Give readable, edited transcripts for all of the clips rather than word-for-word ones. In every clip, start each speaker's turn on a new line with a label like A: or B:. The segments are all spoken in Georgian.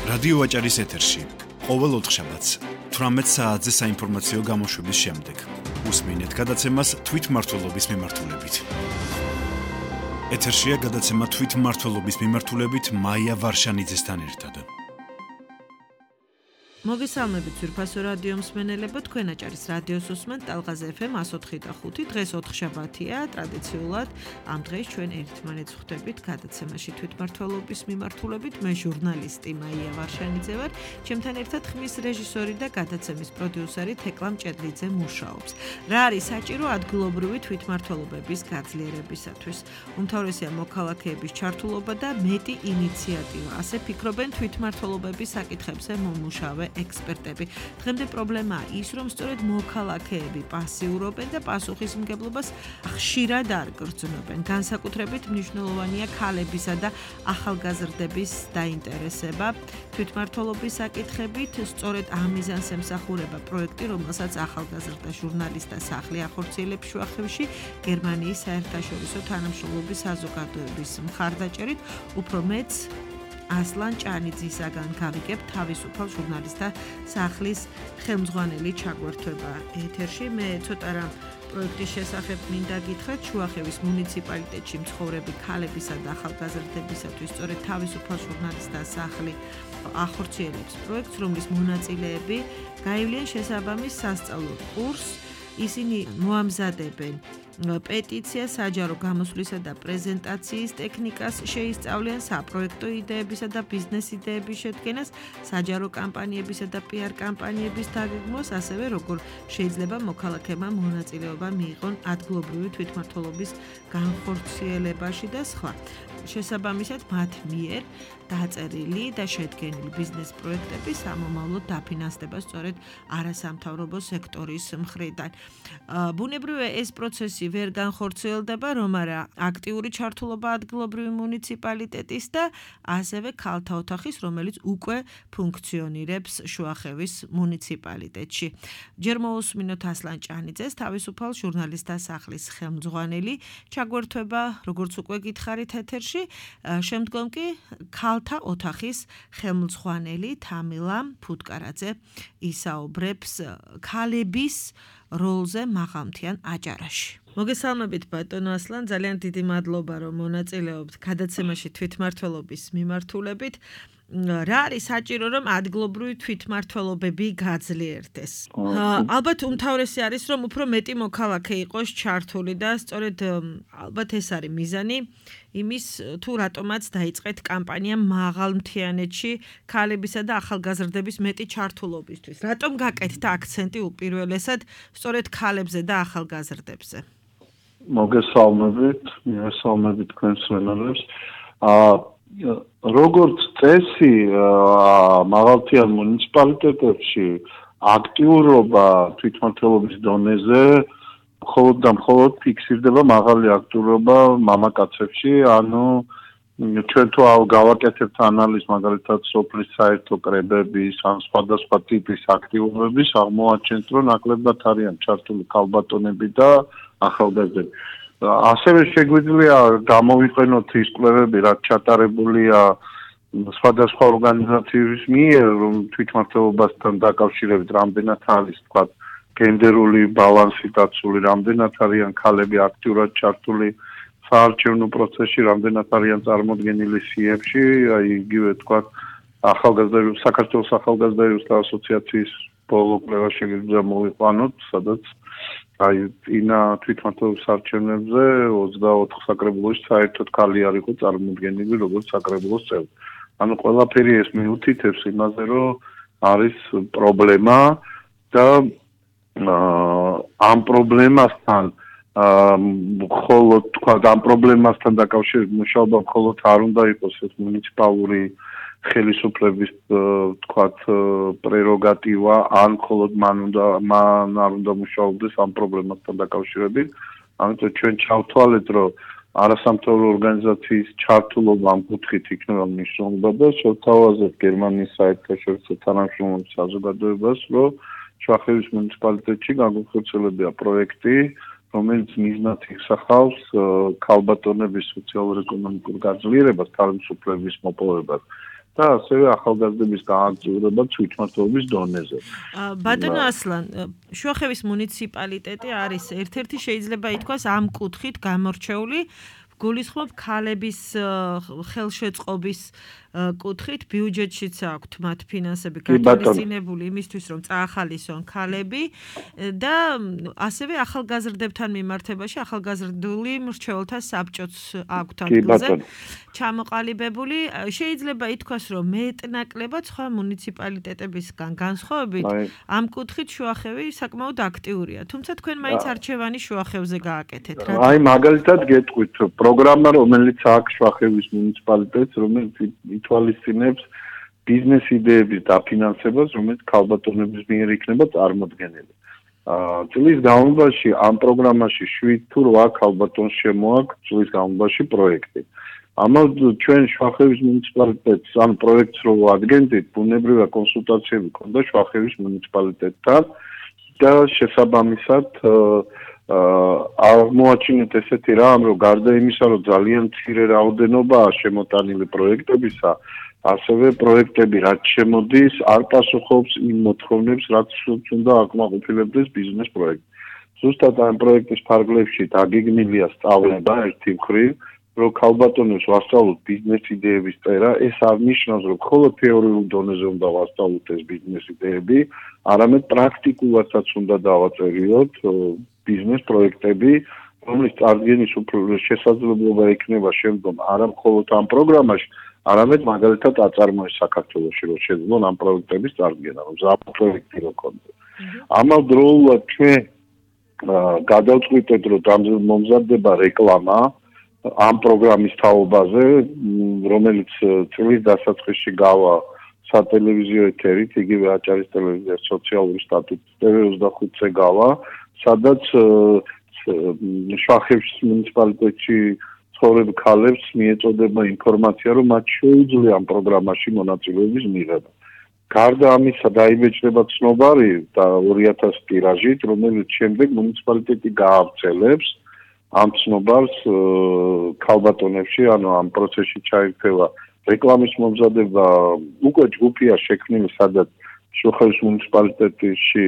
A: რადიო ვაჭარის ეთერში ყოველ ოთხშაბათს 18 საათზე საინფორმაციო გამოშვების შემდეგ უსმინეთ გადაცემას თვითმმართველობის მიმართულებით. ეთერშია გადაცემა თვითმმართველობის მიმართულებით მაია ვარშანიძესთან ერთად.
B: მოგესალმებით ძვირფასო რადიო მსმენელებო, თქვენ აჭარის რადიოს უსმენთ ტალღაზე FM 104.5. დღეს ოთხშაბათია, ტრადიციულად ამ დღეს ჩვენ ერთმანეთს ხვდებით გადაცემაში თვითმმართველობის მიმართულებით. მე ჟურნალისტი მაია ვარშანიძე ვარ, ჩემთან ერთად ხმის რეჟისორი და გადაცემის პროდიუსერი თეკლა მჭედლიძე მუშაობს. რა არის საჭირო ადგილობრივი თვითმმართველობების გაძლიერებისათვის? უმთავრესია მოქალაქეების ჩართულობა და მეტი ინიციატივა. ასე ფიქრობენ თვითმმართველობების საკითხებზე მომუშავე ექსპერტები. დღემდე პრობლემაა ის, რომ სწორედ მოქალაქეები პასიურობენ და პასუხისმგებლობას ხშირად არ გრძნობენ. განსაკუთრებით მნიშვნელოვანია ქალებისა და ახალგაზრდების დაინტერესება თვითმმართველობის საკითხებით. სწორედ ამ მიზანს ემსახურება პროექტი, რომელსაც ახალგაზრდა ჟურნალისტთა სახლი ახორციელებს შუახევში გერმანიის საერთაშორისო თანამშრომლობის საზოგადოების მხარდაჭერით. უფრო მეც ასლან ჭანიძისაგან გავიგებ თავისუფალ ჟურნალისტთა სახლის ხელმძღვანელი ჩაგვერთვება ეთერში. მე ცოტა რამ პროექტის შესახებ მინდა გითხრათ. შუახევის მუნიციპალიტეტში მცხოვრები ქალებისა და ახალგაზრდებისათვის სწორედ თავისუფალ ჟურნალისტთა სახლი ახორციელებს პროექტს, რომლის მონაწილეები გაივლიან შესაბამის სასწავლო კურსს. ისინი მოამზადებენ პეტიცია საჯარო გამოსვლისა და პრეზენტაციის ტექნიკას, შეისწავლიან საპროექტო იდეებისა და ბიზნეს იდეების შედგენას, საჯარო კამპანიებისა და PR კამპანიების დაგეგმვას, ასევე როგორ შეიძლება მოქალაქეებმა მონაწილეობა მიიღონ ადგილობრივი თვითმმართველობის განხორციელებაში და სხვა. შესაბამისად მათ მიერ დაწერილი და შედგენილი ბიზნეს პროექტები სამომავლოდ დაფინანსდება სწორედ არასამთავრობო სექტორის მხრიდან. ბუნებრივია ეს პროცესი ვერ განხორციელდება, რომ არა აქტიური ჩართულობა ადგილობრივი მუნიციპალიტეტის და ასევე ქალთა ოთახის, რომელიც უკვე ფუნქციონირებს შუახევის მუნიციპალიტეტში. ჯერ მოусმინოთ ასლან ჭანიძეს, თავისუფალ ჟურნალისტთა სახლის ხელმძღვანელი ჩაგვერთვება, როგორც უკვე გითხარით ეთერში, შემდგომ კი ქალთა ოთახის ხელმძღვანელი თამილა ფუტკარაძე ისაუბრებს ქალების როლზე მაღალმთიან აჭარაში. მოგესალმებით ბატონო ასლან, ძალიან დიდი მადლობა რომ მონაწილეობთ გადაცემაში თვითმმართველობის მიმართულებით. რა არის საჭირო რომ ადგილობრივი თვითმმართველობები გაძლიერდეს? ალბათ უმთავრესი არის რომ უფრო მეტი მოქალაქე იყოს ჩართული და სწორედ ალბათ ეს არის მიზანი იმის თუ რატომაც დაიწყეთ კამპანია მაღალმთიანეთში ქალებისა და ახალგაზრდების მეტი ჩართულობისთვის. რატომ გაკეთდა აქცენტი უპირველესად სწორედ ქალებზე და ახალგაზრდებზე?
C: მოგესალმებით თქვენს მსმენელებს. როგორც წესი, მაღალმთიან მუნიციპალიტეტებში აქტიურობა თვითმმართველობის დონეზე მხოლოდ და მხოლოდ ფიქსირდება მაღალი აქტიურობა მამაკაცებში, ანუ ჩვენ თუ გავაკეთებთ ანალიზს მაგალითად სოფლის საერთო კრებების ან სხვადასხვა ტიპის აქტიურობების, აღმოაჩენთ, რომ ნაკლებად არიან ჩართული ქალბატონები და ახალგაზრდები. ასევე შეგვიძლია გამოვიყენოთ ის კვლევები, რაც ჩატარებულია სხვადასხვა ორგანიზაციების მიერ, რომ თვითმმართველობასთან დაკავშირებით რამდენად არის, თქვათ, გენდერული ბალანსი დაცული, რამდენად არიან ქალები აქტიურად ჩართული საარჩევნო პროცესში, რამდენად არიან წარმოდგენილი სიებში, აი იგივე თქვათ, საქართველოს ახალგაზრდების ასოციაციის ბოლო კვლევა შეგვიძლია მოვიყვანოთ, სადაც აი წინა თვითმმართველობის არჩევნებზე 24 საკრებულოში საერთოდ ქალი არ იყო წარმოდგენილი როგორც საკრებულოს წევრი. ანუ ყველაფერი ეს მიუთითებს იმაზე, რომ არის პრობლემა და ამ პრობლემასთან მხოლოდ თქვა ამ პრობლემასთან დაკავშირებით მუშაობა მხოლოდ არ უნდა იყოს ეს მუნიციპალური ხელისუფლების თქვათ პრეროგატივა, ან მხოლოდ მან არ უნდა მუშაობდეს ამ პრობლემასთან დაკავშირებით. ამიტომ ჩვენ ჩავთვალეთ, რომ არასამთავრობო ორგანიზაციის ჩართულობა ამ კუთხით იქნება მნიშვნელოვანი და შევთავაზეთ გერმანიის საერთაშორისო თანამშრომლობის საზოგადოებას, რომ შუახევის მუნიციპალიტეტში განხორციელებია პროექტი, რომელიც მიზნად იხსახავს ქალბატონების სოციალურ-ეკონომიკურ გაძლიერებას, თავისუფლების მოპოვებას და ასევე ახალგაზრდების გააქტიურება თვითმმართველობის დონეზე.
B: ბატონო ასლან, შუახევის მუნიციპალიტეტი არის ერთ-ერთი შეიძლება ითქვას ამ კუთხით გამორჩეული გულისხმობ ქალების ხელშეწყობის კუთხით ბიუჯეტშიც აქვთ მათ ფინანსები გათვალისწინებული იმისთვის რომ წაახალისონ ქალები და ასევე ახალგაზრდებთან მიმართებაში ახალგაზრდული მრჩეველთა საბჭოც აქვთ ადგილზე ჩამოყალიბებული შეიძლება ითქვას რომ მეტნაკლებად სხვა მუნიციპალიტეტებისგან განსხვავებით ამ კუთხით შუახევი საკმაოდ აქტიურია თუმცა თქვენ მაინც არჩევანი შუახევზე გააკეთეთ რა
C: აი მაგალითად გეტყვით პროგრამა რომელიც აქვს შუახევის მუნიციპალიტეტს რომელიც ითვალისწინებს ბიზნეს идеების დაფინანსებას რომელიც ქალბატონების მიერ იქნება წარმოდგენილი წლის განმავლობაში ამ პროგრამაში 7 თუ 8 ქალბატონს შემოაქვს წლის განმავლობაში პროექტი ამავდროულად ჩვენ შუახევის მუნიციპალიტეტს ამ პროექტს რო ვადგენდით ბუნებრივია კონსულტაციები ქონდა შუახევის მუნიციპალიტეტთან და შესაბამისად აღმოაჩინეთ ესეთი რამ რომ გარდა იმისა რომ ძალიან მცირე რაოდენობაა შემოტანილი პროექტებისა ასევე პროექტები რაც შემოდის არ პასუხობს იმ მოთხოვნებს რაც უნდა აკმაყოფილებდეს ბიზნეს პროექტი ზუსტად ამ პროექტის ფარგლებში დაგეგმილია სწავლება ერთი მხრივ რომ ქალბატონებს ვასწავლოთ ბიზნეს იდეების წერა ეს არ ნიშნავს რომ მხოლოდ თეორიულ დონეზე უნდა ვასწავლოთ ეს ბიზნეს იდეები არამედ პრაქტიკულადაც უნდა დავაწერიოთ ბიზნეს პროექტები, რომლის წარდგენის შესაძლებლობა ექნება შემდგომ არა მხოლოდ ამ პროგრამაში, არამედ მაგალითად აწარმოეს საქართველოში, რომ შეძლონ ამ პროექტების წარდგენა, რომ ზაფხულ პროექტი რო კონდეს. ამავდროულად ჩვენ გადავწყვიტეთ, რომ მომზადდება რეკლამა ამ პროგრამის თაობაზე, რომელიც წლის დასაწყისში გავა სატელევიზიო ეთერით, იგივე აჭარის ტელევიზიას სოციალური სტატუსით TV25-ზე გავა სადაც შუახევის მუნიციპალიტეტში ცხოვრებ ქალებს მიეწოდება ინფორმაცია, რომ მათ შეუძლია ამ პროგრამაში მონაწილეობის მიღება. გარდა ამისა დაიბეჭდება ცნობარი და 2000 ტირაჟით, რომელიც შემდეგ მუნიციპალიტეტი გაავრცელებს ამ ცნობარს ქალბატონებში, ანუ ამ პროცესში ჩაირთება რეკლამის მომზადება, უკვე ჯგუფია შექმნილი, სადაც შუახევის მუნიციპალიტეტში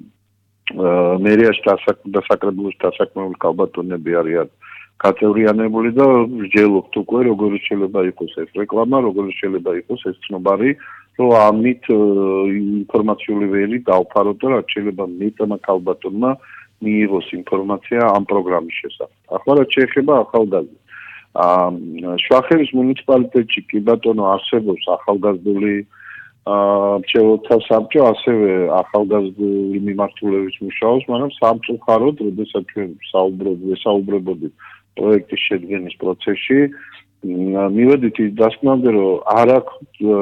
C: მერიაში დასაკრებულში დასაქმებული ქალბატონები არიან გაწევრიანებული და ვსჯელობთ უკვე როგორი შეიძლება იყოს ეს რეკლამა, როგორი შეიძლება იყოს ეს ცნობარი, რომ ამით ინფორმაციული ვერი დავფაროთ და რაც შეიძლება მეტმა ქალბატონმა მიიღოს ინფორმაცია ამ პროგრამის შესახებ. ახლა რაც შეეხება ახალგაზრდებს. შუახევის მუნიციპალიტეტში კი ბატონო არსებობს ახალგაზრდული მრჩეველთა საბჭო ასევე ახალგაზრდული მიმართულების მუშაობს, მაგრამ სამწუხაროდ, როდესაც ჩვენ საუბრობდით პროექტის შედგენის პროცესში, მივედით ის დასკვნამდე, რომ არ აქვს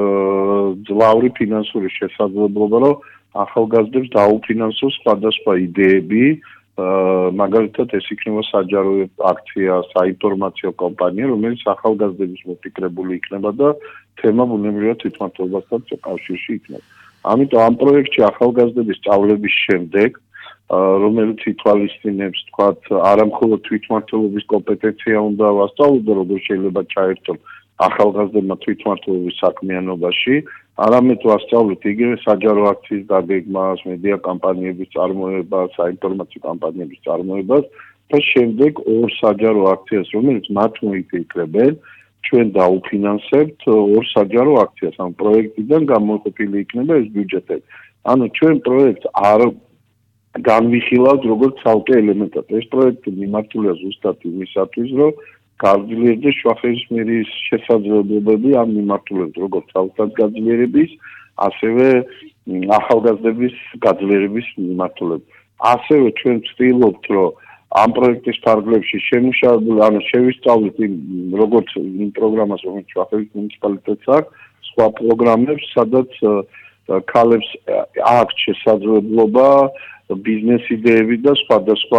C: ძლავრი ფინანსური შესაძლებლობა, რომ ახალგაზრდებს დაუფინანსოს სხვადასხვა იდეები, მაგალითად ეს იქნება საჯარო აქცია, საინფორმაციო კამპანია, რომელიც ახალგაზრდების მოფიქრებული იქნება და თემა ბუნებრივია თვითმმართველობასთან კავშირში იქნება. ამიტომ ამ პროექტში ახალგაზრდების სწავლების შემდეგ, რომელიც ითვალისწინებს, თქვათ, არა მხოლოდ თვითმმართველობის კომპეტენცია უნდა ვასწავლოთ, როგორ შეიძლება ჩაერთონ ახალგაზრდებმა თვითმმართველობის საქმიანობაში, არამედ ვასწავლეთ იგივე საჯარო აქციის დაგეგმას, მედია კამპანიების წარმოებას, საინფორმაციო კამპანიების წარმოებას და შემდეგ ორ საჯარო აქციას, რომელიც მათ მოიფიქრებენ, ჩვენ დაუფინანსებთ ორ საჯარო აქციას, ამ პროექტიდან გამოყოფილი იქნება ეს ბიუჯეტები. ანუ ჩვენ პროექტს არ განვიხილავთ როგორც ცალკე ელემენტად. ეს პროექტი მიმართულია ზუსტად იმისათვის, რომ გაძლიერდეს შუახევის მერიის შესაძლებლობები ამ მიმართულებით, როგორც თავისთავად გაძლიერების, ასევე ახალგაზრდების გაძლიერების მიმართულებით. ასევე ჩვენ ვცდილობთ, რომ ამ პროექტის ფარგლებში შემუშავებული, ანუ შევისწავლით როგორც იმ პროგრამას, რომელიც შუახევის მუნიციპალიტეტს აქვს, სხვა პროგრამებს, სადაც ქალებს აქვს შესაძლებლობა ბიზნეს იდეები და სხვადასხვა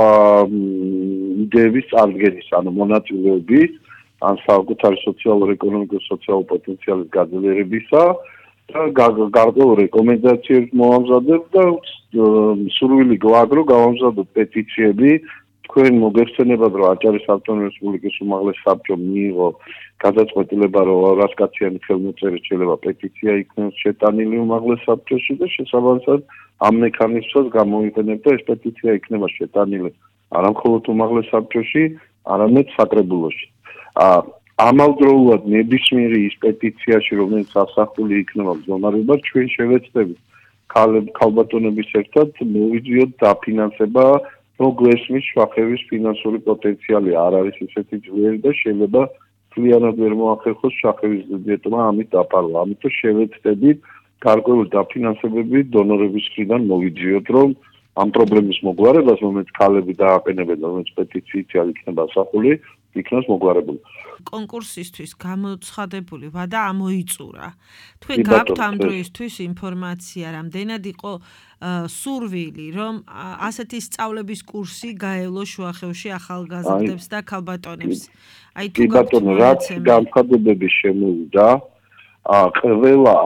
C: იდეების წარდგენის, ანუ მონაწილეობის, ან საკუთარი სოციალურ-ეკონომიკურ სოციალურ პოტენციალის გაძლიერებისა და გარკვეულ რეკომენდაციებს მოვამზადებ და სურვილი გვაქვს, რომ გავამზადოთ პეტიციები თქვენ მოგეხსენებათ, რომ აჭარის ავტონომიური რესპუბლიკის უმაღლეს საბჭომ მიიღო გადაწყვეტილება, რომ 200-კაციანი ხელმოწერით შეიძლება პეტიცია იქნას შეტანილი უმაღლეს საბჭოში და შესაბამისად ამ მექანიზმსაც გამოიყენებდა ეს პეტიცია იქნება შეტანილი არა მხოლოდ უმაღლეს საბჭოში, არამედ საკრებულოში. ამავდროულად ნებისმიერი ის პეტიციაში, რომელიც ასახული იქნება მდგომარეობა, ჩვენ შევეცდებით ქალბატონების ერთად მოვიძიოთ დაფინანსება, რომ გვესმის შუახევის ფინანსური პოტენციალი არ არის ისეთი ძლიერი და შეიძლება ძალიანად ვერ მოახერხოს შუახევის ბიუჯეტმა ამით დაფარვა. ამიტომ შევეცდებით გარკვეული დაფინანსებები დონორების მხრიდან მოვიძიოთ, რომ ამ პრობლემის მოგვარებას, რომელიც ქალები დააყენებენ, რომელიც პეტიციით არ იქნება ასახული, იქნას მოგვარებული.
B: კონკურსისთვის გამოცხადებული ვადა ამოიწურა. თქვენ გაქვთ ამ დროისთვის ინფორმაცია, რამდენად იყო სურვილი, რომ ასეთი სწავლების კურსი გაევლო შუახევში ახალგაზრდებს და ქალბატონებს. აი თუ გაქვთ
C: რაც განცხადებები შემოვიდა, ყველა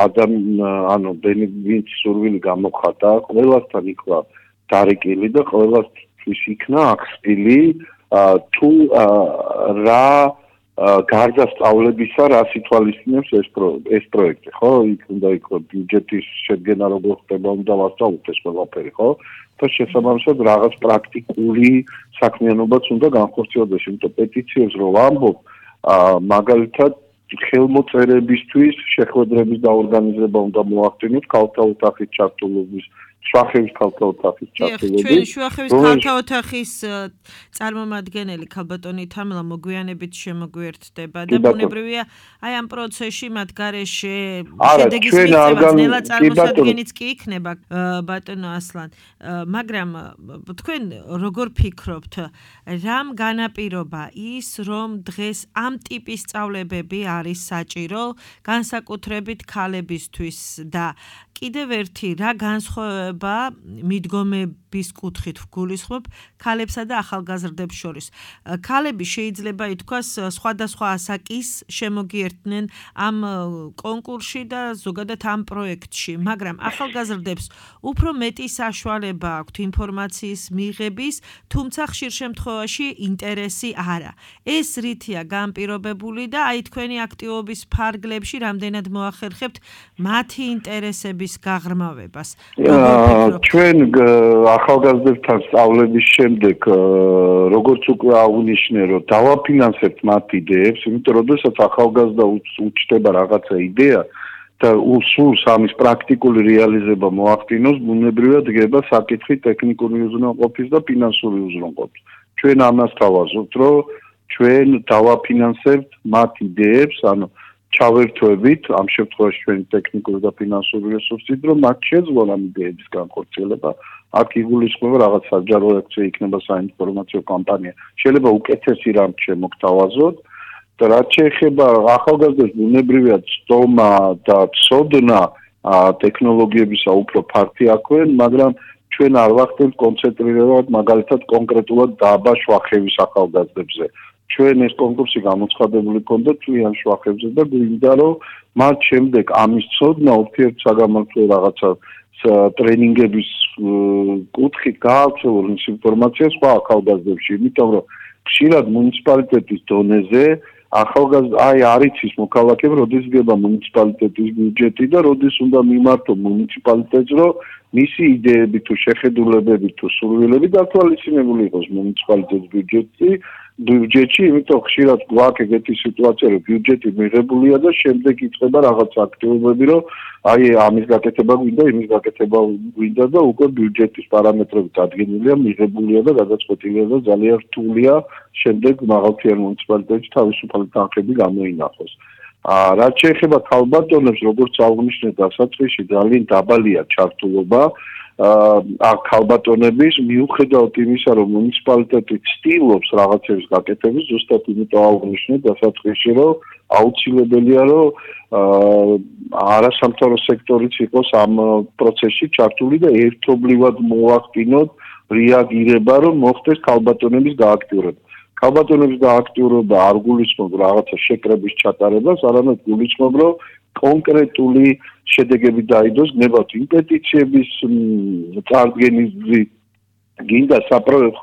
C: ვინც სურვილი გამოხატა, ყველასთან იქნა დარეკილი და ყველასთვის იქნა აღსტილი თუ რა გარდა სწავლებისა რას ითვალისწინებს ეს პროექტი, ხო? იქ უნდა იყოს ბიუჯეტის შედგენა როგორ ხდება, უნდა ვასწავლოთ ეს ყველაფერი, ხო? და შესაბამისად რაღაც პრაქტიკული საქმიანობაც უნდა განხორციელდეს, იმიტომ პეტიციებს რო ვამბობ, მაგალითად ხელმოწერებისთვის შეხვედრების დაორგანიზება უნდა მოახდინოთ ქალთა ოთახის ჩართულობის შუახევის ქალთა ოთახის ჩართულობის.
B: ჩვენ შუახევის ქალთა ოთახის წარმომადგენელი ქალბატონი თამლა მოგვიანებით შემოგვიერთდება და ბუნებრივია აი ამ პროცესში მათ გარეშე შედეგის მიღება ძნელად წარმოსადგენიც კი იქნება ბატონო ასლან. მაგრამ თქვენ როგორ ფიქრობთ, რამ განაპირობა ის, რომ დღეს ამ ტიპის სწავლებები არის საჭირო, განსაკუთრებით ქალებისთვის და კიდევ ერთი რა განსხვავება მიდგომების კუთხით ვგულისხმობ ქალებსა და ახალგაზრდებს შორის. ქალები შეიძლება ითქვას სხვადასხვა ასაკის შემოგიერთნენ ამ კონკურსში და ზოგადად ამ პროექტში, მაგრამ ახალგაზრდებს უფრო მეტი საშუალება აქვთ ინფორმაციის მიღების, თუმცა ხშირ შემთხვევაში ინტერესი არა. ეს რითია განპირობებული და აი თქვენი აქტივობის ფარგლებში რამდენად მოახერხებთ მათი ინტერესების გაღრმავებას.
C: ჩვენ ახალგაზრდებთან სწავლების შემდეგ როგორც უკვე აღნიშნე, რომ დავაფინანსებთ მათ იდეებს, იმიტომ რომ როდესაც ახალგაზრდა უჩნდება რაღაცა იდეა და სურს ამის პრაქტიკული რეალიზება მოახდინოს, ბუნებრივად დგება საკითხი ტექნიკური უზრუნველყოფის და ფინანსური უზრუნველყოფის. ჩვენ ამას თავაზობთ, რომ ჩვენ დავაფინანსებთ მათ იდეებს, ანუ ჩავერთვებით, ამ შემთხვევაში ჩვენი ტექნიკური და ფინანსური რესურსით, რომ მათ შეძლონ ამ იდეების განხორციელება. აქ იგულისხმება რაღაც საჯარო აქცია იქნება საინფორმაციო კამპანია. შეიძლება უკეთესი რამ შემოგთავაზოთ და რაც შეეხება ახალგაზრდებს, ბუნებრივია ცდომა და ცოდნა ტექნოლოგიებისა უფრო ფართი აქვენ, მაგრამ ჩვენ არ ვახდენთ კონცენტრირებად მაგალითად კონკრეტულად დაბა შუახევის ახალგაზრდებზე. ჩვენ ეს კონკურსი გამოცხადებული ქონდა თვიან შუახებზე და გვინდა რომ მათ შემდეგ ამის ცოდნა ურთიერთსაგამართლო რაღაცა ტრენინგების კუთხით გაავრცელონ ის ინფორმაცია სხვა ახალგაზრდებში, იმიტომ რომ ხშირად მუნიციპალიტეტის დონეზე აი არის ის მოქალაქეები, როდის გება მუნიციპალიტეტის ბიუჯეტი და როდის უნდა მიმართო მუნიციპალიტეტს, რომ მისი იდეები თუ შეხედულებები თუ სურვილები დათვალისწინებული იყოს მუნიციპალიტეტის ბიუჯეტში, იმიტომ ხშირად გვაქვს ეგეთი სიტუაცია, რომ ბიუჯეტი მიღებულია და შემდეგ იწყება რაღაც აქტივობები, რომ აი ამის გაკეთება გვინდა, იმის გაკეთება გვინდა და უკვე ბიუჯეტის პარამეტრები დადგენილია, მიღებულია და გადაწყვეტილია და ძალიან რთულია შემდეგ მაღალმთიან მუნიციპალიტეტში თავისუფალი თანხები გამოინახოს. რაც შეეხება ქალბატონებს, როგორც აღნიშნეთ დასაწყისში, ძალიან დაბალია ჩართულობა ქალბატონების, მიუხედავად იმისა, რომ მუნიციპალიტეტი ცდილობს რაღაცების გაკეთების, ზუსტად იმიტომ აღნიშნეთ დასაწყისში, რომ აუცილებელია, რომ არასამთავრობო სექტორიც იყოს ამ პროცესში ჩართული და ერთობლივად მოახდინოთ რეაგირება, რომ მოხდეს ქალბატონების გააქტიურება. ქალბატონების გააქტიურება არ გულისხმობს რაღაცა შეკრების ჩატარებას, არამედ გულისხმობს, რომ კონკრეტული შედეგები დაიდოს, გნებავთ იმ პეტიციების წარდგენის გზით, გინდა საპროექტო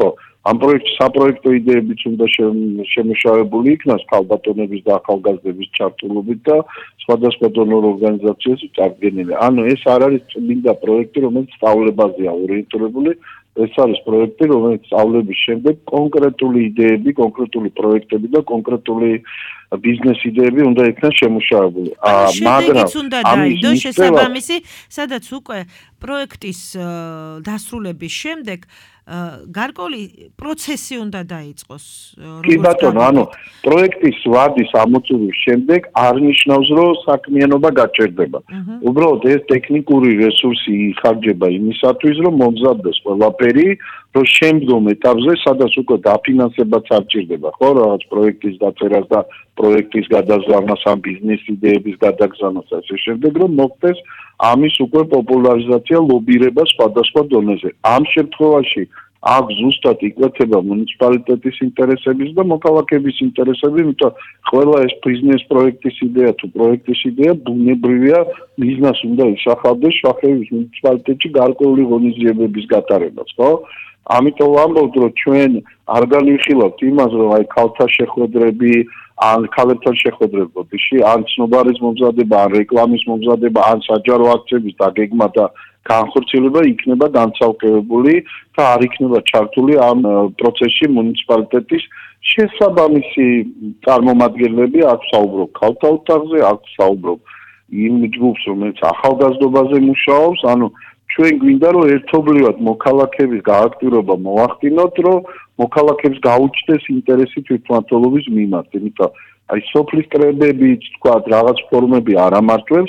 C: ამ პროექტის საპროექტო იდეებიც უნდა შემუშავებული იქნას ქალბატონების და ახალგაზრდების ჩართულობით და სხვადასხვა დონორ ორგანიზაციებში წარდგენილი. ანუ ეს არ არის წმინდა პროექტი, რომელიც სწავლებაზეა ორიენტირებული, ეს არის პროექტი, რომელიც სწავლების შემდეგ კონკრეტული იდეები, კონკრეტული პროექტები და კონკრეტული ბიზნეს იდეები უნდა იქნას შემუშავებული.
B: მაგრამ უნდა დაიდო შესაბამისი, სადაც უკვე პროექტის დასრულების შემდეგ გარკვეული პროცესი უნდა დაიწყოს.
C: კი ბატონო, ანუ პროექტის ვადის ამოწურვის შემდეგ არ ნიშნავს, რომ საქმიანობა გაჩერდება. უბრალოდ ეს ტექნიკური რესურსი იხარჯება იმისათვის, რომ მომზადდეს ყველაფერი, რომ შემდგომ ეტაპზე, სადაც უკვე დაფინანსებაც არ ჭირდება, ხო, რაღაც პროექტის დაწერას და პროექტის გადაზრდას, ამ ბიზნეს იდეების გადაგზავნას და ასე შემდეგ, რომ მოხდეს ამის უკვე პოპულარიზაცია, ლობირება სხვადასხვა დონეზე. ამ შემთხვევაში აქ ზუსტად იკვეთება მუნიციპალიტეტის ინტერესების და მოქალაქეების ინტერესები, იმიტომ ყველა ეს ბიზნეს პროექტის იდეა თუ პროექტის იდეა ბუნებრივია, ბიზნეს უნდა ისახავდეს შახევის მუნიციპალიტეტში გარკვეული ღონისძიებების გატარებას, ხო? ამიტომ ვამბობთ, რომ ჩვენ არ განვიხილავთ იმას, რომ აი ქალთა შეხვედრები ან ქალებთან შეხვედრები ბოდიში, ან ცნობარის მომზადება, ან რეკლამის მომზადება, ან საჯარო აქციების დაგეგმა და განხორციელება იქნება განცალკევებული და არ იქნება ჩართული ამ პროცესში მუნიციპალიტეტის შესაბამისი წარმომადგენლები, აქ საუბრობ ქალთა ოთახზე, აქ საუბრობ იმ ჯგუფს, რომელიც ახალგაზრდობაზე მუშაობს, ანუ ჩვენ გვინდა რომ ერთობლივად მოქალაქეების გააქტიურება მოახდინოთ, რომ მოქალაქეებს გაუჩნდეს ინტერესი თვითმმართველობის მიმართ, იმიტომ აი სოფლის კრებებიც, თქვა რაღაც ფორმები არ ამართლებს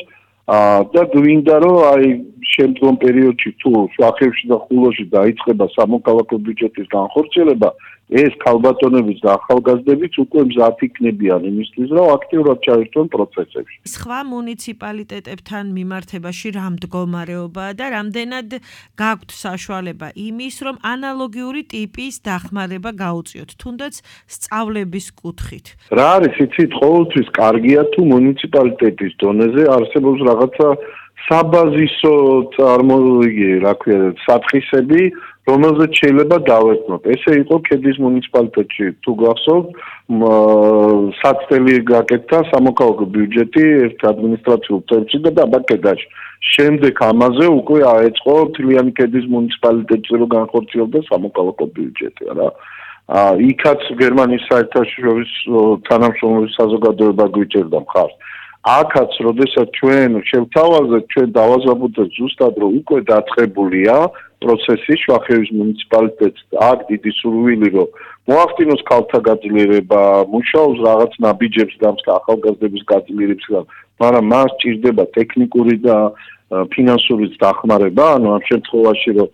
C: და გვინდა რომ აი შემდგომ პერიოდში თუ შუახევში და ხულოში დაიწყება სამოქალაქო ბიუჯეტის განხორციელება, ეს ქალბატონებიც და ახალგაზრდებიც უკვე მზად იქნებიან იმისთვის, რომ აქტიურად ჩაერთონ პროცესებში.
B: სხვა მუნიციპალიტეტებთან მიმართებაში რა მდგომარეობაა და რამდენად გაქვთ საშუალება იმის, რომ ანალოგიური ტიპის დახმარება გაუწიოთ, თუნდაც სწავლების კუთხით.
C: რა არის, იცით, ყოველთვის კარგია თუ მუნიციპალიტეტის დონეზე არსებობს რაღაცა საბაზისო რა ქვია, სათხისები, რომელზეც შეიძლება დავერთნოთ. ესე იყო ქედის მუნიციპალიტეტში, თუ გახსოვთ, საცდელი გაკეთდა სამოქალაქო ბიუჯეტი ერთ ადმინისტრაციულ ცენტრში და დაბა ქედაში. შემდეგ ამაზე უკვე აეწყო მთლიანი ქედის მუნიციპალიტეტზე, რომ განხორციელდა სამოქალაქო ბიუჯეტი, რა. იქაც გერმანიის საერთაშორისო თანამშრომლობის საზოგადოება გვიჭერდა მხარს. აქაც, როდესაც ჩვენ შევთავაზეთ, ჩვენ დავაზაბუდეთ ზუსტად, რომ უკვე დაწყებულია პროცესი შუახევის მუნიციპალიტეტს, აქ დიდი სურვილი, რომ მოახდინოს ქალთა გაძლიერება, მუშაობს რაღაც ნაბიჯებს გამსკა ახალგაზრდების გაძლიერების, მაგრამ მას ჭირდება ტექნიკური და ფინანსური დახმარება, ანუ ამ შემთხვევაში, რომ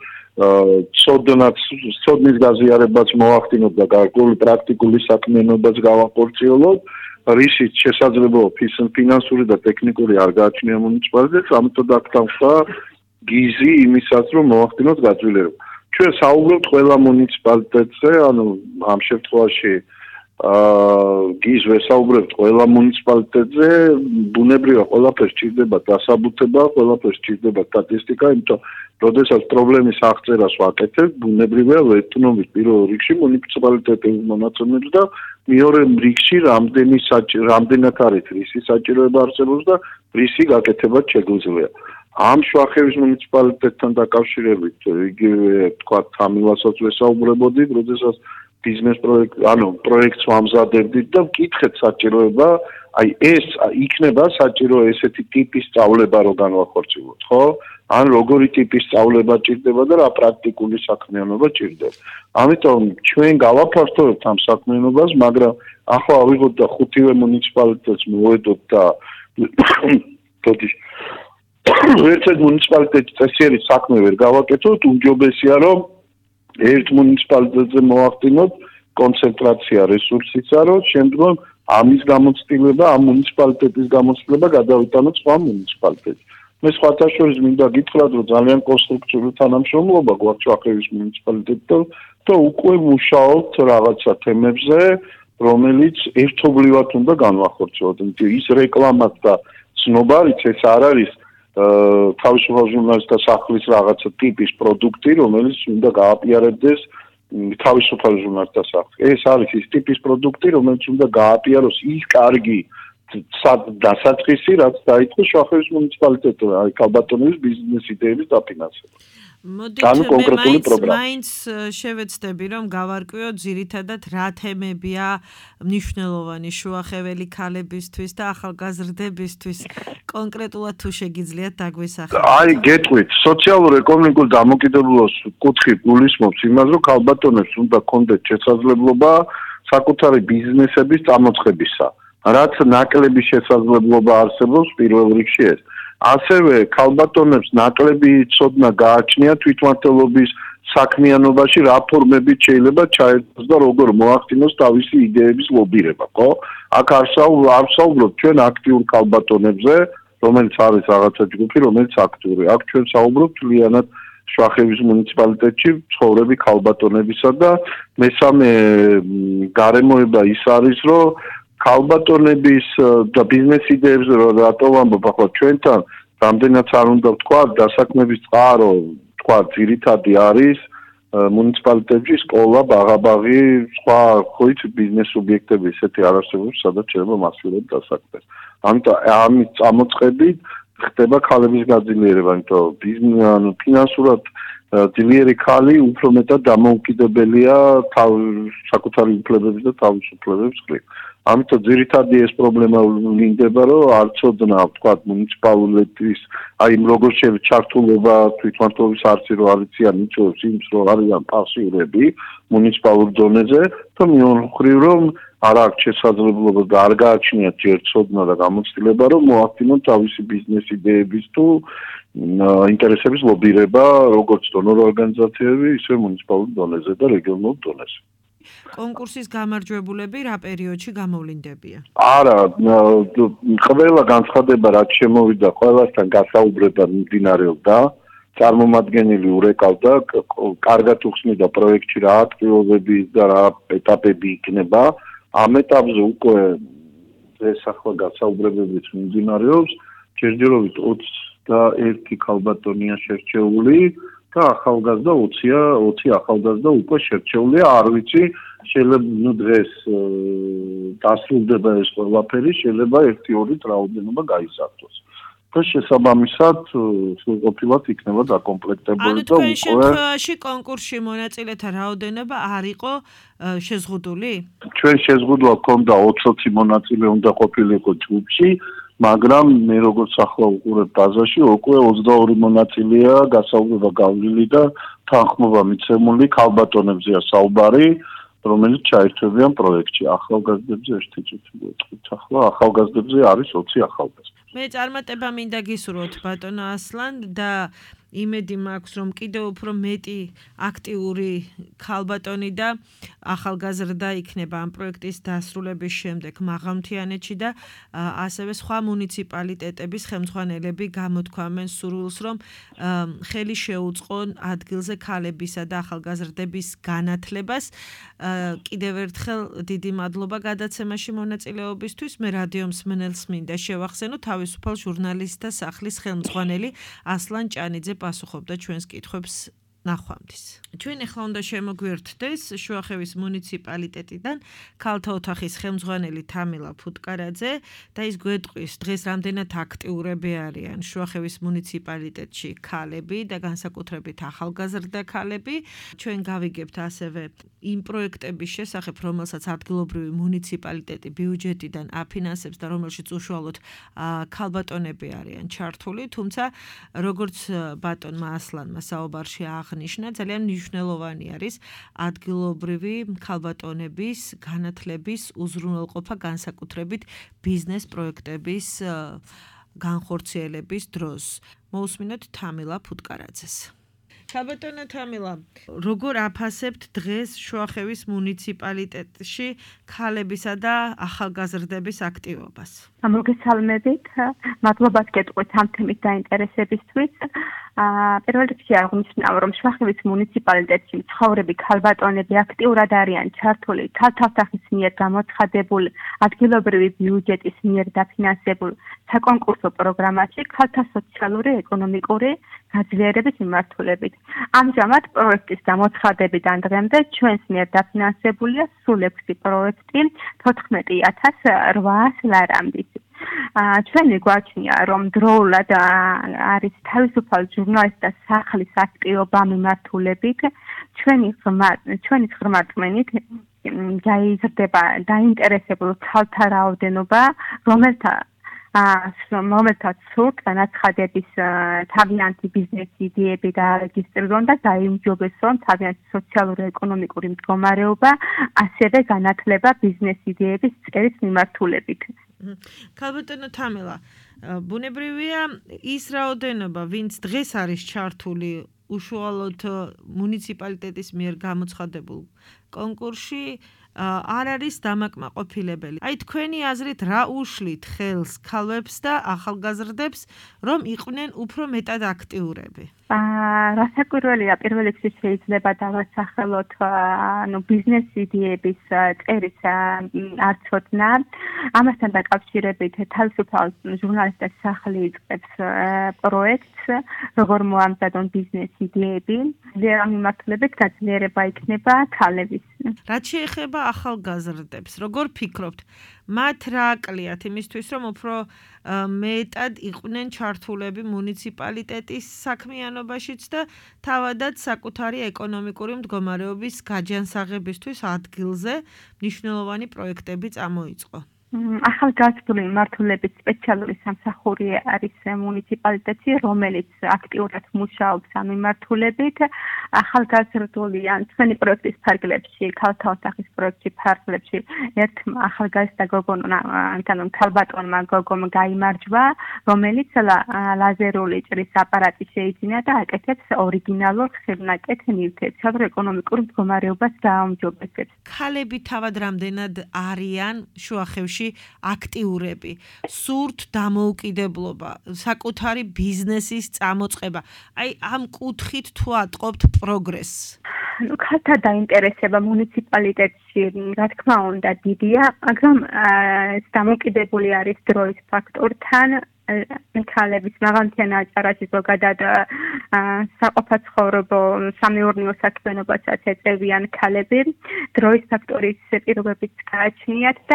C: ცოდნის გაზიარებაც მოახდინოთ და გარკვეული პრაქტიკული საქმიანობაც გავახორციელოთ, რისიც შესაძლებლობა ფინანსური და ტექნიკური არ გააჩნია მუნიციპალიტეტს, ამიტომ დაგთავსა გიზი იმისაც, რომ მოახდინოს გაძლიერება. ჩვენ საუბრობთ ყველა მუნიციპალიტეტზე, ანუ ამ შემთხვევაში გიზ ვესაუბრებთ ყველა მუნიციპალიტეტზე, ბუნებრივია ყველაფერს ჭირდება დასაბუთება, ყველაფერს ჭირდება სტატისტიკა, იმიტომ როდესაც პრობლემის აღწერას ვაკეთებთ, ბუნებრივია ვეთნობით პირველ რიგში მუნიციპალიტეტების მონაცემებს და მეორე რიგში რამდენად არის რისი საჭიროება არსებობს და რისი გაკეთებაც შეგვიძლია. ამ შუახევის მუნიციპალიტეტთან დაკავშირებით იგივე თქვა თამილასაც ვესაუბრებოდით, როდესაც ბიზნეს პროექტს ვამზადებდით და ვკითხეთ საჭიროება, აი ეს იქნება საჭირო ესეთი ტიპის სწავლება რო განვახორციელოთ, ხო? ან როგორი ტიპის სწავლება ჭირდება და რა პრაქტიკული საქმიანობა ჭირდება. ამიტომ ჩვენ გავაფართოვებთ ამ საქმიანობას, მაგრამ ახლა ავიღოთ და ხუთივე მუნიციპალიტეტს მოვედოთ და ერთად მუნიციპალიტეტის წესიერი საქმე ვერ გავაკეთოთ, უმჯობესია რომ ერთ მუნიციპალიტეტზე მოახდინოთ კონცენტრაცია რესურსისა, რომ შემდგომ ამის გამოცდილება, ამ მუნიციპალიტეტის გამოცდილება გადავიტანოთ სხვა მუნიციპალიტეტს. მე სხვათა შორის მინდა გითხრათ, რომ ძალიან კონსტრუქციული თანამშრომლობა გვაქვს შუახევის მუნიციპალიტეტთან და უკვე მუშაობთ რაღაცა თემებზე, რომელიც ერთობლივად უნდა განვახორციელოთ. ის რეკლამაც და ცნობარიც ეს არ არის თავისუფალ ჟურნალისტთა სახლის რაღაცა ტიპის პროდუქტი, რომელიც უნდა გააპიარებდეს თავისუფალ ჟურნალს დასახს. ეს არის ის ტიპის პროდუქტი, რომელიც უნდა გააპიაროს ის კარგი დასაწყისი, რაც დაიწყო შუახევის მუნიციპალიტეტზე, აი ქალბატონების ბიზნეს იდეების დაფინანსება.
B: მოდით მაინც შევეცდები რომ გავარკვიოთ ძირითადად რა თემებია მნიშვნელოვანი შუახეველი ქალებისთვის და ახალგაზრდებისთვის კონკრეტულად თუ შეგიძლიათ დაგვისახოთ.
C: აი გეტყვით, სოციალურ-ეკონომიკურ დამოკიდებულებას კუთხით გულისხმობს იმას, რომ ქალბატონებს უნდა ქონდეთ შესაძლებლობა საკუთარი ბიზნესების წამოწყებისა, რაც ნაკლები შესაძლებლობა არსებობს პირველ რიგში ეს. ასევე ქალბატონებს ნაკლები ცოდნა გააჩნია თვითმმართველობის საქმიანობაში რა ფორმებით შეიძლება ჩაერთოს და როგორ მოახდინოს თავისი იდეების ლობირება, ხო? აქ არ ვსაუბრობთ ჩვენ აქტიურ ქალბატონებზე, რომელიც არის რაღაცა ჯგუფი, რომელიც აქტიური. აქ ჩვენ საუბრობთ მთლიანად შუახევის მუნიციპალიტეტში ცხოვრები ქალბატონებისა და მესამე გარემოება ის არის, რომ ქალბატონების და ბიზნეს იდეებზე რატო ვამბობ, ახლა ჩვენთან რამდენიც არ უნდა ვთქვა, დასაქმების წყარო, თქვა, ძირითადი არის მუნიციპალიტეტში სკოლა, ბაღაბაღი, სხვა ხოით ბიზნეს სუბიექტები ისეთი არ არსებობს, სადაც შეიძლება მასიურად დასაქმდეს. ამიტომ ამის წამოწყებით ხდება ქალების გაძლიერება, იმიტომ ფინანსურად ძლიერი ქალი უფრო მეტად დამოუკიდებელია საკუთარი უფლებების და თავისუფლებების მხრივ. ამიტომ ძირითადი ეს პრობლემა ვლინდება, რომ არ ცოდნა, ვთქვათ, მუნიციპალიტეტის, აი როგორ შეიძლება ჩართულობა თვითმმართველობის არცი რო არიციან იწვევს იმის, რომ არიან პასიურები მუნიციპალურ დონეზე, და მეორე მხრივ რომ არ აქვს შესაძლებლობა და არ გააჩნიათ ჯერ ცოდნა და გამოცდილება, რომ მოახდინონ თავისი ბიზნეს იდეების თუ ინტერესების ლობირება, როგორც დონორ ორგანიზაციები, ისე მუნიციპალურ დონეზე და რეგიონულ დონეზე.
B: კონკურსის გამარჯვებულები რა პერიოდში გამოვლინდებიან?
C: არა, ყველა განცხადება რაც შემოვიდა, ყველასთან გასაუბრება მიმდინარეობდა, წარმომადგენელი ურეკავდა, კარგად უხსნიდა პროექტში რა აქტივობები და რა ეტაპები იქნება. ამ ეტაპზე უკვე ეს ახლა გასაუბრებებიც მიმდინარეობს, ჯერჯერობით 21 ქალბატონია შერჩეული და ახალგაზრდა 20 ახალგაზრდა უკვე შერჩეულია, არ ვიცი, შეიძლება დღეს დასრულდება ეს ყველაფერი, შეიძლება 1-2 რაოდენობა გაიზარდოს. და შესაბამისად სრულყოფილად იქნება დაკომპლექტებული და
B: უკვე შემთხვევაში კონკურსში მონაწილეთა რაოდენობა არ იყო შეზღუდული?
C: ჩვენ შეზღუდვა ჰქონდა 20 მონაწილე უნდა ყოფილიყო ჯგუფში, მაგრამ მე როგორც ახლა ვუყურებ ბაზაში, უკვე 22 მონაწილეა გასაუბრება გავლილი და თანხმობა მიცემული ქალბატონებზეა საუბარი, რომელიც ჩაერთვებიან პროექტში. ახალგაზრდებზე ერთი წუთი გეტყვით, ახლა ახალგაზრდებზე არის 20 ახალგაზრდა.
B: მე წარმატება მინდა გისურვოთ ბატონო ასლან და იმედი მაქვს რომ კიდევ უფრო მეტი აქტიური ქალბატონი და ახალგაზრდა იქნება ამ პროექტის დასრულების შემდეგ მაღალმთიანეთში და ასევე სხვა მუნიციპალიტეტების ხელმძღვანელები გამოთქვამენ სურვილს რომ ხელი შეუწყონ ადგილზე ქალებისა და ახალგაზრდების განათლებას. კიდევ ერთხელ დიდი მადლობა გადაცემაში მონაწილეობისთვის. მე რადიო მსმენელს მინდა შევახსენო თავისუფალ ჟურნალისტთა სახლის ხელმძღვანელი ასლან ჭანიძე პასუხობდა ჩვენს კითხვებს ნახვამდის. ჩვენ ახლა უნდა შემოგვიერთდეს შუახევის მუნიციპალიტეტიდან ქალთა ოთახის ხელმძღვანელი თამილა ფუტკარაძე და ის გვეტყვის დღეს რამდენად აქტიურები არიან შუახევის მუნიციპალიტეტში ქალები და განსაკუთრებით ახალგაზრდა ქალები. ჩვენ გავიგებთ ასევე იმ პროექტების შესახებ, რომელსაც ადგილობრივი მუნიციპალიტეტი ბიუჯეტიდან აფინანსებს და რომელშიც უშუალოდ ქალბატონები არიან ჩართული, თუმცა როგორც ბატონმა ასლანმა საუბარში აღნიშნა, ძალიან მნიშვნელოვანი არის ადგილობრივი ქალბატონების განათლების უზრუნველყოფა განსაკუთრებით ბიზნეს პროექტების განხორციელების დროს. მოусმინოთ თამილა ფუტკარაძეს. ქალბატონო თამილა, როგორ აფასებთ დღეს შუახევის მუნიციპალიტეტში ქალებისა და ახალგაზრდების აქტივობას?
D: მოგესალმებით, მადლობა გეტყვით ამ თემის დაინტერესებისთვის. პირველ რიგში აღნიშნავ, რომ შვახევის მუნიციპალიტეტში მცხოვრები ქალბატონები აქტიურად არიან ჩართული ქალთასახის მიერ გამოცხადებულ ადგილობრივი ბიუჯეტის მიერ დაფინანსებულ საკონკურსო პროგრამაში ქალთა სოციალური ეკონომიკური გაძლიერების მიმართულებით. ამჟამად პროექტის გამოცხადებიდან დღემდე ჩვენს მიერ დაფინანსებულია სულ 6 პროექტი 14,800 ლარამდე. ჩვენი გვაჩნია, რომ დროულად არის თავისუფალ ჟურნალისტთა სახლის აქტივობა მიმართულებით, ჩვენი ღრმა რწმენით გაიზრდება დაინტერესებულ ქალთა რაოდენობა, რომელთაც სურთ განაცხადების თავიანთი ბიზნეს იდეები დაარეგისტრირონ და დაიმჯობესონ თავიანთი სოციალურ-ეკონომიკური მდგომარეობა, ასევე განათლება ბიზნეს იდეების წერის მიმართულებით.
B: ქალბატონო თამილა, ბუნებრივია ის რაოდენობა, ვინც დღეს არის ჩართული უშუალოდ მუნიციპალიტეტის მიერ გამოცხადებულ კონკურსში, არ არის დამაკმაყოფილებელი. აი თქვენი აზრით რა უშლით ხელს ქალებს და ახალგაზრდებს, რომ იყვნენ უფრო მეტად აქტიურები?
D: რასაკვირველია, პირველ რიგში შეიძლება დავასახელოთ ბიზნეს იდეების წერის არცოდნა. ამასთან დაკავშირებით თავისუფალ ჟურნალისტთა სახლი იწყებს პროექტს, როგორ მოამზადონ ბიზნეს იდეები. ამ მიმართულებით გაძლიერება იქნება ქალების.
B: რაც შეეხება ახალგაზრდებს, როგორ ფიქრობთ, მათ რა აკლიათ იმისთვის, რომ უფრო მეტად იყვნენ ჩართულები მუნიციპალიტეტის საქმიანობაშიც და თავადაც საკუთარი ეკონომიკური მდგომარეობის გაჯანსაღებისთვის ადგილზე მნიშვნელოვანი პროექტები წამოიწყო?
D: ახალგაზრდული მიმართულებით სპეციალური სამსახური არის მუნიციპალიტეტი, რომელიც აქტიურად მუშაობს ამ მიმართულებით. ახალგაზრდული ან ჩვენი პროექტის ფარგლებში, ქალთა ოთახის პროექტის ფარგლებში ერთმა ახალგაზრდა ქალბატონმა გოგომ გაიმარჯვა, რომელიც ლაზერული ჭრის აპარატი შეიძინა და აკეთებს ორიგინალურ ხელნაკეთ ნივთებს, ეკონომიკურ მდგომარეობას გააუმჯობესებს.
B: ქალები თავად რამდენად არიან შუახევში აქტიურები, სურთ დამოუკიდებლობა, საკუთარი ბიზნესის წამოწყება. აი ამ კუთხით თუ ატყობთ პროგრესს?
D: ქალთა დაინტერესება მუნიციპალიტეტში, რა თქმა უნდა, დიდია, მაგრამ დამოუკიდებელი არის დროის ფაქტორთან. ქალების მაღალმთიან აჭარაში ზოგადად საყოფაცხოვრებო სამეურნეო საქმიანობასაც ეწევიან ქალები. დროის ფაქტორის პირობებიც გააჩნიათ და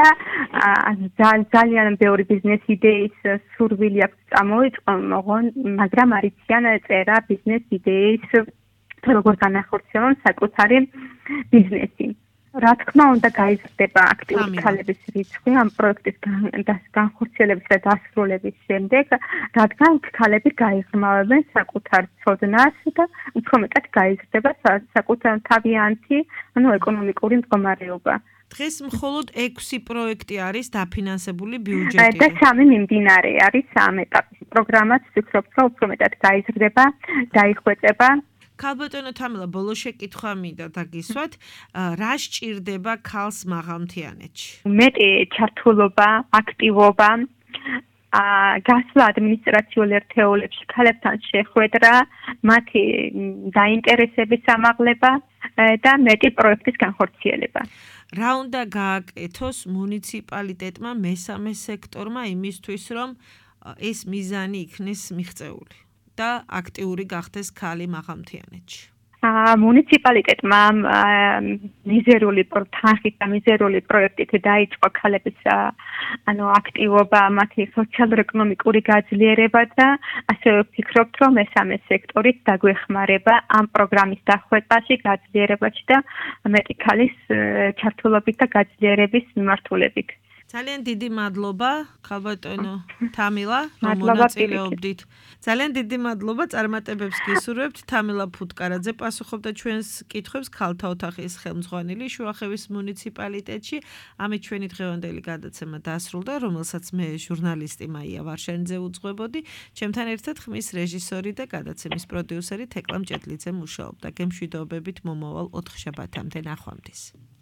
D: ძალიან ბევრი ბიზნეს იდეის სურვილი აქვს წამოიწყონ, მაგრამ არ იციან წერა ბიზნეს იდეის როგორ განახორციელონ საკუთარი ბიზნესი. რა თქმა უნდა, გაიზრდება აქტიური ქალების რიცხვი ამ პროექტის განხორციელების და დასრულების შემდეგ, რადგან ქალები გაიღრმავებენ საკუთარ ცოდნას და უფრო მეტად გაიზრდება საკუთარი თავიანთი, ეკონომიკური მდგომარეობა.
B: დღეს მხოლოდ 6 პროექტი არის დაფინანსებული ბიუჯეტით.
D: და 3 მიმდინარე არის ამ ეტაპის პროგრამაც, ვფიქრობ, რომ უფრო მეტად გაიზრდება, დაიხვეწება.
B: ქალბატონო თამილა, ბოლო შეკითხვა მინდა დაგისვათ, რა სჭირდება ქალს მაღალმთიანეთში?
D: მეტი ჩართულობა, აქტივობა, გასვლა ადმინისტრაციულ ერთეულებში, ქალებთან შეხვედრა, მათი დაინტერესების ამაღლება და მეტი პროექტის განხორციელება.
B: რა უნდა გააკეთოს მუნიციპალიტეტმა, მესამე სექტორმა იმისთვის, რომ ეს მიზანი იქნეს მიღწეული და აქტიური გახდეს ქალი მაღალმთიანეთში?
D: მუნიციპალიტეტმა მიზერული თანხით და მიზერული პროექტით დაიწყო ქალების აქტივობა, მათი სოციალურ-ეკონომიკური გაძლიერება და ასევე ვფიქრობთ, რომ მესამე სექტორით დაგვეხმარება ამ პროგრამის დახვეწაში, გაძლიერებაში და მეტი ქალის ჩართულობით და გაძლიერების მიმართულებით.
B: ძალიან დიდი მადლობა, ქალბატონო თამილა, რომ მონაწილეობდით. ძალიან დიდი მადლობა, წარმატებებს გისურვებთ. თამილა ფუტკარაძე პასუხობდა ჩვენს კითხვებს, ქალთა ოთახის ხელმძღვანელი შუახევის მუნიციპალიტეტში. ამით ჩვენი დღევანდელი გადაცემა დასრულდა, რომელსაც მე ჟურნალისტი მაია ვარშენიძე უძღვებოდი. ჩემთან ერთად ხმის რეჟისორი და გადაცემის პროდიუსერი თეკლა მჭედლიძე მუშაობდა. გემშვიდობებით მომავალ 4 შაბათამდე, ნახვამდის.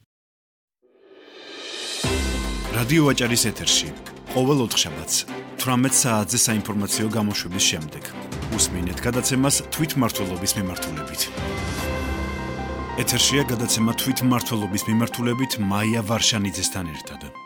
A: რადიო ვაჭარის ეთერში ყოველ 4 შაბათს 18 საათზე საინფორმაციო გამოშვების შემდეგ. უსმინეთ გადაცემას თვითმმართველობის მიმართულებით. ეთერშია გადაცემა თვითმმართველობის მიმართულებით მაია ვარშანიძესთან ერთად.